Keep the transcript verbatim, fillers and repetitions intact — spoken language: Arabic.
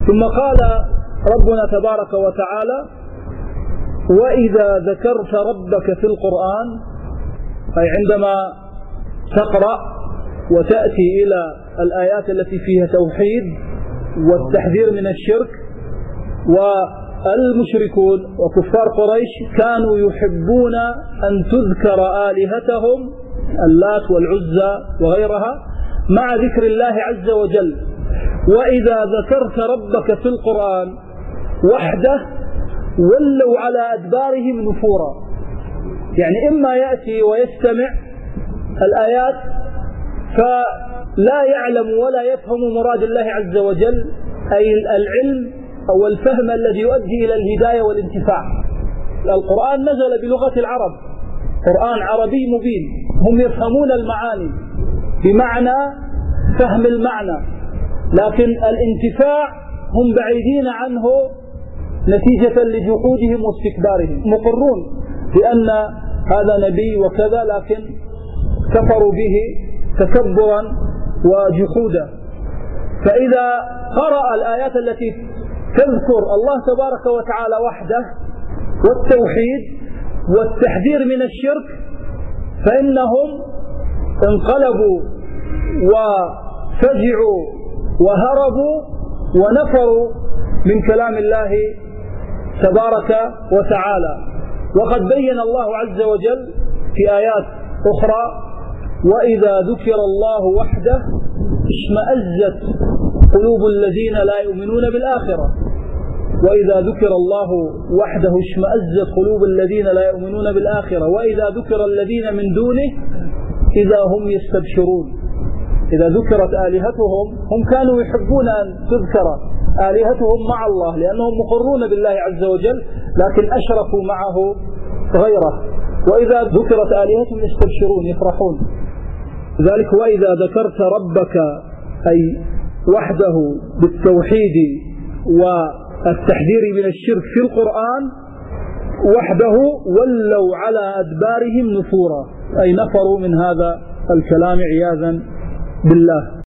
ثم قال ربنا تبارك وتعالى: وإذا ذكرت ربك في القرآن، أي عندما تقرأ وتأتي إلى الآيات التي فيها توحيد والتحذير من الشرك. والمشركون وكفار قريش كانوا يحبون أن تذكر آلهتهم اللات والعزى وغيرها مع ذكر الله عز وجل. وإذا ذكرت ربك في القرآن وحده ولوا على أدبارهم نفورا، يعني إما يأتي ويستمع الآيات فلا يعلم ولا يفهم مراد الله عز وجل، أي العلم أو الفهم الذي يؤدي إلى الهداية والانتفاع. القرآن نزل بلغة العرب، قرآن عربي مبين، هم يفهمون المعاني بمعنى فهم المعنى، لكن الانتفاع هم بعيدين عنه نتيجة لجحودهم واستكبارهم، مقرون بأن هذا نبي وكذا، لكن كفروا به تكبرا وجحودا. فإذا قرأ الآيات التي تذكر الله تبارك وتعالى وحده والتوحيد والتحذير من الشرك فإنهم انقلبوا وفزعوا وهربوا ونفروا من كلام الله تبارك وتعالى. وقد بين الله عز وجل في آيات أخرى: وإذا ذكر الله وحده اشمأزت قلوب الذين لا يؤمنون بالآخرة. وإذا ذكر الله وحده اشمأزت قلوب الذين لا يؤمنون بالآخرة، وإذا ذكر الذين من دونه إذا هم يستبشرون. إذا ذكرت آلهتهم، هم كانوا يحبون أن تذكر آلهتهم مع الله لأنهم مقرون بالله عز وجل، لكن أشركوا معه غيره. وإذا ذكرت آلهتهم يستبشرون يفرحون. ذلك وإذا ذكرت ربك أي وحده بالتوحيد والتحذير من الشرك في القرآن وحده ولوا على أدبارهم نفورا، أي نفروا من هذا الكلام عياذا بالله.